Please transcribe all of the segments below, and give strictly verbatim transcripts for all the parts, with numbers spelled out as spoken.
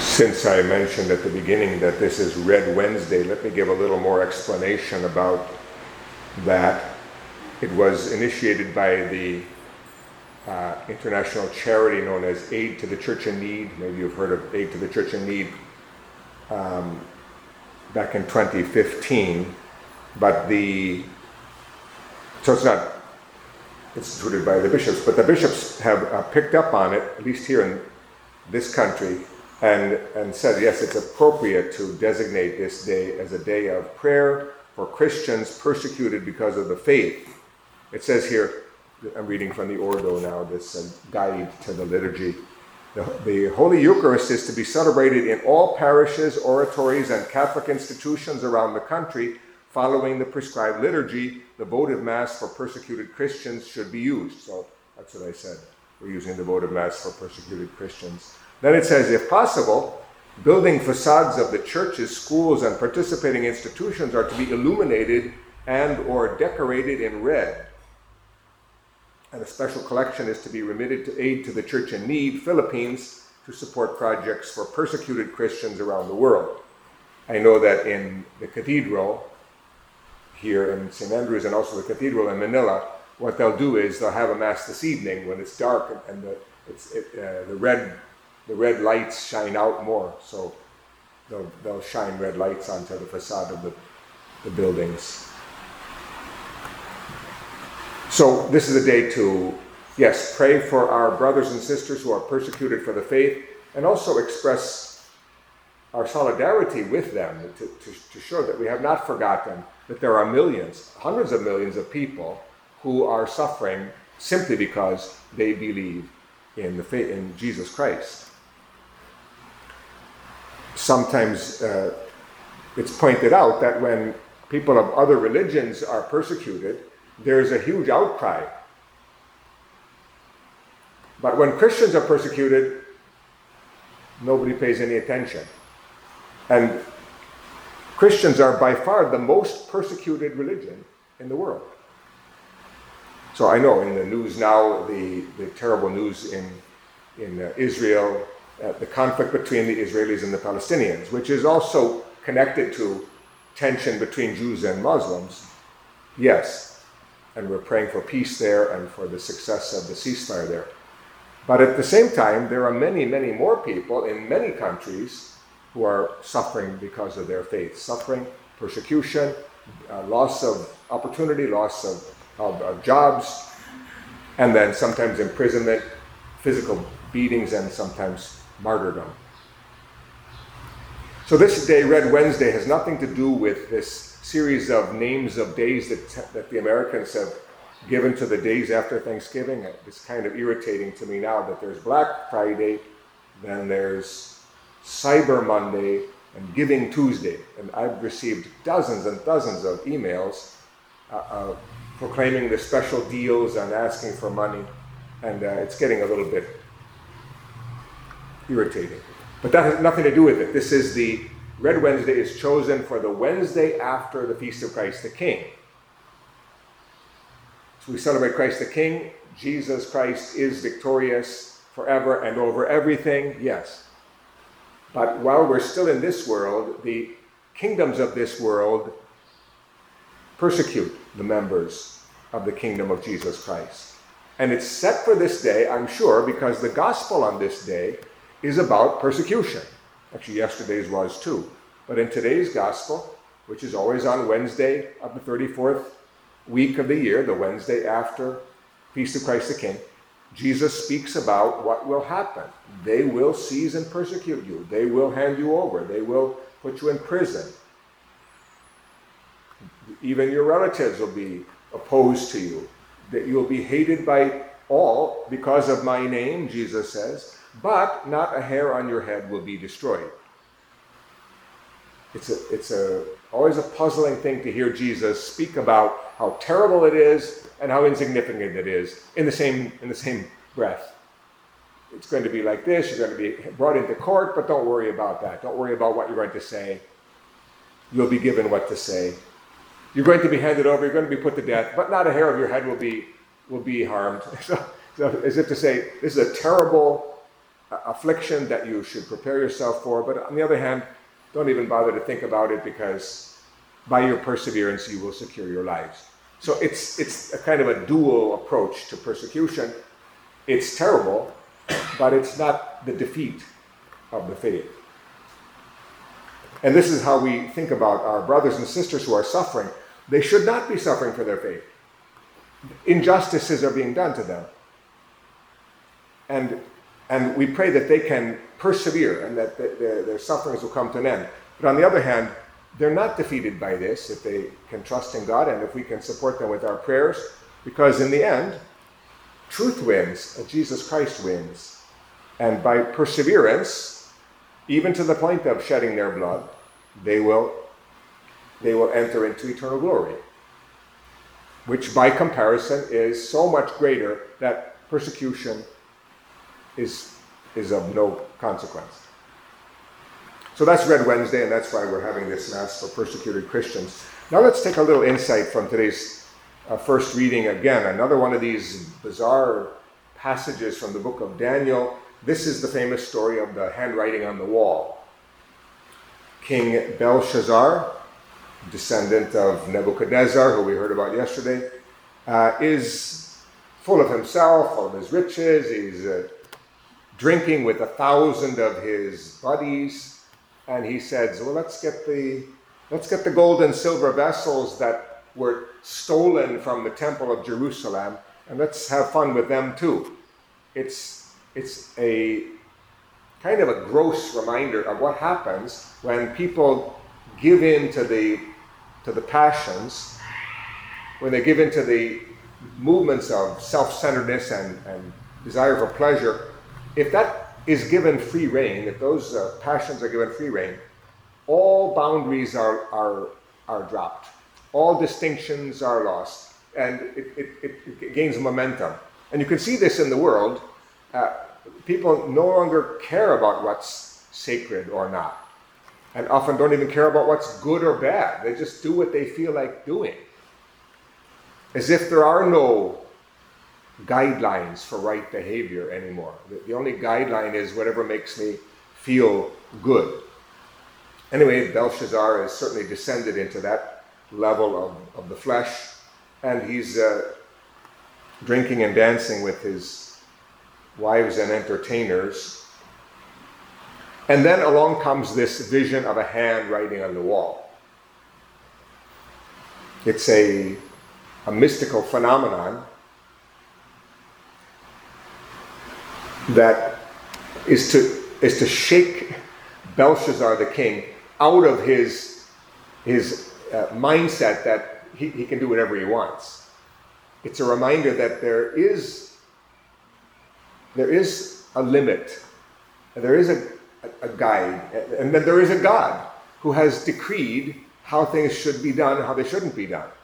Since I mentioned at the beginning that this is Red Wednesday, let me give a little more explanation about that. It was initiated by the uh, international charity known as Aid to the Church in Need. Maybe you've heard of Aid to the Church in Need um, back in twenty fifteen. But the, so it's not instituted by the bishops, but the bishops have uh, picked up on it, at least here in this country, and, and said, yes, it's appropriate to designate this day as a day of prayer for Christians persecuted because of the faith. It says here, I'm reading from the Ordo now, this uh, guide to the liturgy. The, the Holy Eucharist is to be celebrated in all parishes, oratories, and Catholic institutions around the country. Following the prescribed liturgy, the votive Mass for persecuted Christians should be used. So that's what I said. We're using the votive Mass for persecuted Christians. Then it says, if possible, building facades of the churches, schools, and participating institutions are to be illuminated and or decorated in red. And a special collection is to be remitted to Aid to the Church in Need, Philippines, to support projects for persecuted Christians around the world. I know that in the cathedral here in Saint Andrews and also the cathedral in Manila, what they'll do is they'll have a Mass this evening when it's dark and the, it's, it, uh, the red the red lights shine out more. So they'll, they'll shine red lights onto the facade of the, the buildings. So this is a day to, yes, pray for our brothers and sisters who are persecuted for the faith, and also express our solidarity with them to, to, to show that we have not forgotten that there are millions, hundreds of millions of people who are suffering simply because they believe in the faith in Jesus Christ. Sometimes uh, it's pointed out that when people of other religions are persecuted, there's a huge outcry. But when Christians are persecuted, nobody pays any attention. And Christians are by far the most persecuted religion in the world. So I know in the news now, the, the terrible news in, in uh, Israel, uh, the conflict between the Israelis and the Palestinians, which is also connected to tension between Jews and Muslims. Yes, and we're praying for peace there and for the success of the ceasefire there. But at the same time, there are many, many more people in many countries who are suffering because of their faith. Suffering, persecution, uh, loss of opportunity, loss of, of, of jobs, and then sometimes imprisonment, physical beatings, and sometimes martyrdom. So this day, Red Wednesday, has nothing to do with this series of names of days that, that the Americans have given to the days after Thanksgiving. It's kind of irritating to me now that there's Black Friday, then there's Cyber Monday, and Giving Tuesday. And I've received dozens and dozens of emails uh, uh, proclaiming the special deals and asking for money. And uh, it's getting a little bit irritating. But that has nothing to do with it. This is the, Red Wednesday is chosen for the Wednesday after the Feast of Christ the King. So we celebrate Christ the King. Jesus Christ is victorious forever and over everything, yes. But while we're still in this world, the kingdoms of this world persecute the members of the kingdom of Jesus Christ. And it's set for this day, I'm sure, because the gospel on this day is about persecution. Actually, yesterday's was too. But in today's gospel, which is always on Wednesday of the thirty-fourth week of the year, the Wednesday after Feast of Christ the King, Jesus speaks about what will happen. They will seize and persecute you. They will hand you over. They will put you in prison. Even your relatives will be opposed to you. That you will be hated by all because of my name, Jesus says, but not a hair on your head will be destroyed. It's a, it's a, always a puzzling thing to hear Jesus speak about how terrible it is and how insignificant it is in the same, in the same breath. It's going to be like this, you're going to be brought into court, but don't worry about that. Don't worry about what you're going to say. You'll be given what to say. You're going to be handed over, you're going to be put to death, but not a hair of your head will be, will be harmed. So, so as if to say, this is a terrible affliction that you should prepare yourself for. But on the other hand, don't even bother to think about it, because by your perseverance you will secure your lives. So it's it's a kind of a dual approach to persecution. It's terrible, but it's not the defeat of the faith. And this is how we think about our brothers and sisters who are suffering. They should not be suffering for their faith. Injustices are being done to them. And, and we pray that they can persevere and that the, the, their sufferings will come to an end. But on the other hand, they're not defeated by this if they can trust in God and if we can support them with our prayers, because in the end, truth wins and Jesus Christ wins. And by perseverance, even to the point of shedding their blood, they will, they will enter into eternal glory, which by comparison is so much greater that persecution is, is of no consequence. So that's Red Wednesday, and that's why we're having this Mass for persecuted Christians. Now let's take a little insight from today's uh, first reading again. Another one of these bizarre passages from the book of Daniel. This is the famous story of the handwriting on the wall. King Belshazzar, descendant of Nebuchadnezzar, who we heard about yesterday, uh, is full of himself, full of his riches. He's uh, drinking with a thousand of his buddies. And he says, well, let's get the let's get the gold and silver vessels that were stolen from the temple of Jerusalem, and let's have fun with them too. It's it's a kind of a gross reminder of what happens when people give in to the to the passions, when they give in to the movements of self-centeredness and, and desire for pleasure. If that is given free rein, if those uh, passions are given free rein, all boundaries are, are, are dropped. All distinctions are lost, and it, it, it, it gains momentum. And you can see this in the world. Uh, people no longer care about what's sacred or not, and often don't even care about what's good or bad. They just do what they feel like doing, as if there are no guidelines for right behavior anymore. The, the only guideline is whatever makes me feel good. Anyway, Belshazzar has certainly descended into that level of, of the flesh, and he's uh, drinking and dancing with his wives and entertainers. And then along comes this vision of a hand writing on the wall. It's a, a mystical phenomenon that is to is to shake Belshazzar the king out of his his uh, mindset that he, he can do whatever he wants. It's a reminder that there is there is a limit, there is a, a, a guide, and that there is a God who has decreed how things should be done, how they shouldn't be done.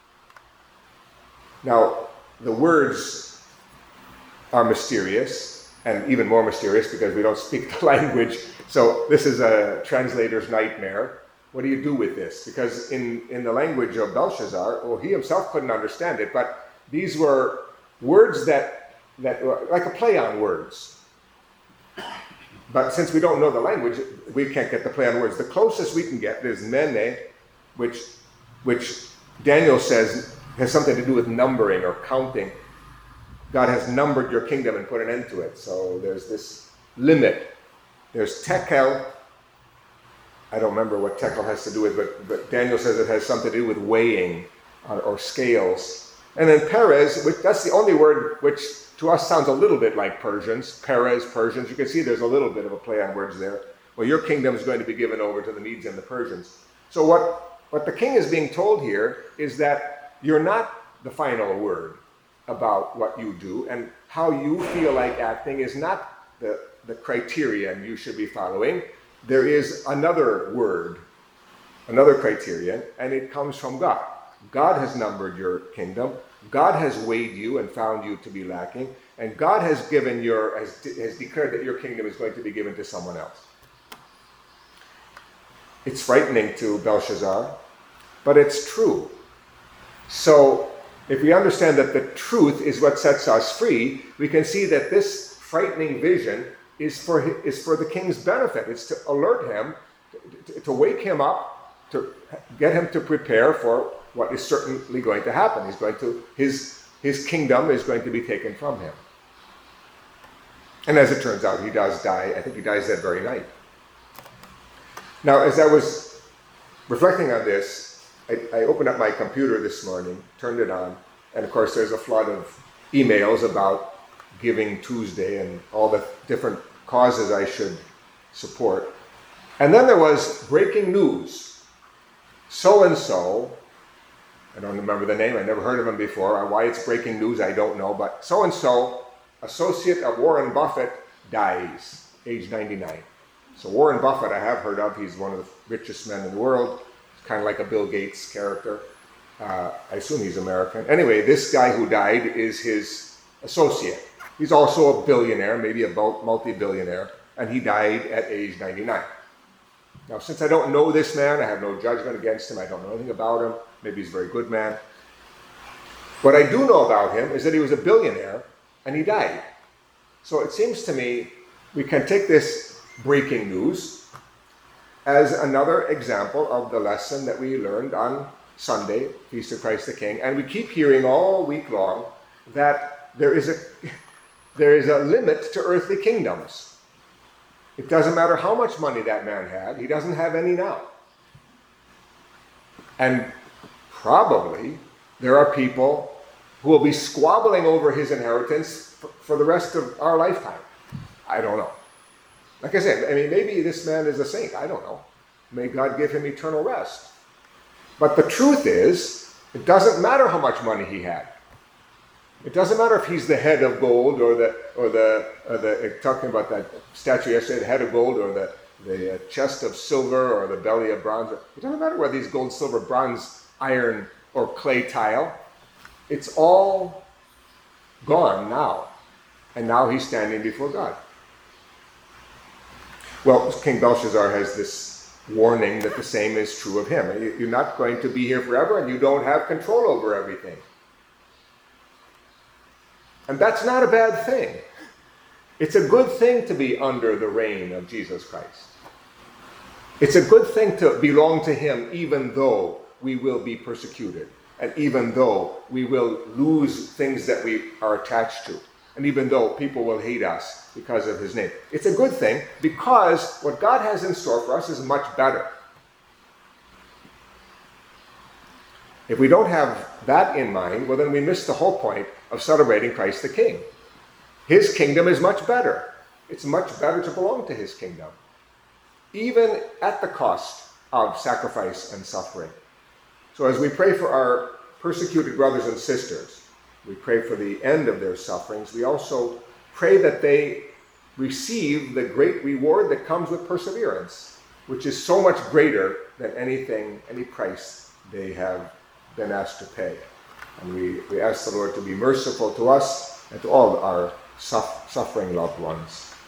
Now, the words are mysterious, and even more mysterious because we don't speak the language. So this is a translator's nightmare. What do you do with this? Because in, in the language of Belshazzar, well, he himself couldn't understand it, but these were words that, that were like a play on words. But since we don't know the language, we can't get the play on words. The closest we can get is mene, which, which Daniel says has something to do with numbering or counting. God has numbered your kingdom and put an end to it. So there's this limit. There's tekel. I don't remember what tekel has to do with, but, but Daniel says it has something to do with weighing or, or scales. And then Perez, which that's the only word which to us sounds a little bit like Persians. Perez, Persians. You can see there's a little bit of a play on words there. Well, your kingdom is going to be given over to the Medes and the Persians. So what, what the king is being told here is that you're not the final word about what you do, and how you feel like acting is not the, the criterion you should be following. There is another word, another criterion, and it comes from God. God has numbered your kingdom. God has weighed you and found you to be lacking, and God has given your has, has declared that your kingdom is going to be given to someone else. It's frightening to Belshazzar, but it's true. So if we understand that the truth is what sets us free, we can see that this frightening vision is for, his, is for the king's benefit. It's to alert him, to, to wake him up, to get him to prepare for what is certainly going to happen. He's going to, his, his kingdom is going to be taken from him. And as it turns out, he does die. I think he dies that very night. Now, as I was reflecting on this, I, I opened up my computer this morning, turned it on, and of course there's a flood of emails about Giving Tuesday and all the different causes I should support. And then there was breaking news. So-and-so, I don't remember the name, I never heard of him before. Why it's breaking news, I don't know, but so-and-so, associate of Warren Buffett, dies, age ninety-nine. So Warren Buffett, I have heard of. He's one of the richest men in the world. He's kind of like a Bill Gates character. Uh, I assume he's American. Anyway, this guy who died is his associate. He's also a billionaire, maybe a multi-billionaire, and he died at age ninety-nine. Now, since I don't know this man, I have no judgment against him, I don't know anything about him, maybe he's a very good man. What I do know about him is that he was a billionaire, and he died. So it seems to me we can take this breaking news as another example of the lesson that we learned on Sunday, Feast of Christ the King, and we keep hearing all week long that there is a there is a limit to earthly kingdoms. It doesn't matter how much money that man had, he doesn't have any now. And probably there are people who will be squabbling over his inheritance for, for the rest of our lifetime. I don't know. Like I said, I mean, maybe this man is a saint. I don't know. May God give him eternal rest. But the truth is, it doesn't matter how much money he had. It doesn't matter if he's the head of gold or the, or the, or the talking about that statue yesterday, the head of gold or the, the chest of silver or the belly of bronze. It doesn't matter whether he's gold, silver, bronze, iron, or clay tile. It's all gone now. And now he's standing before God. Well, King Belshazzar has this warning that the same is true of him. You're not going to be here forever, and you don't have control over everything. And that's not a bad thing. It's a good thing to be under the reign of Jesus Christ. It's a good thing to belong to him even though we will be persecuted, and even though we will lose things that we are attached to, and even though people will hate us because of his name. It's a good thing because what God has in store for us is much better. If we don't have that in mind, well, then we miss the whole point of celebrating Christ the King. His kingdom is much better. It's much better to belong to his kingdom, even at the cost of sacrifice and suffering. So as we pray for our persecuted brothers and sisters, we pray for the end of their sufferings, we also pray that they receive the great reward that comes with perseverance, which is so much greater than anything, any price they have been asked to pay. And we, we ask the Lord to be merciful to us and to all our suff- suffering loved ones.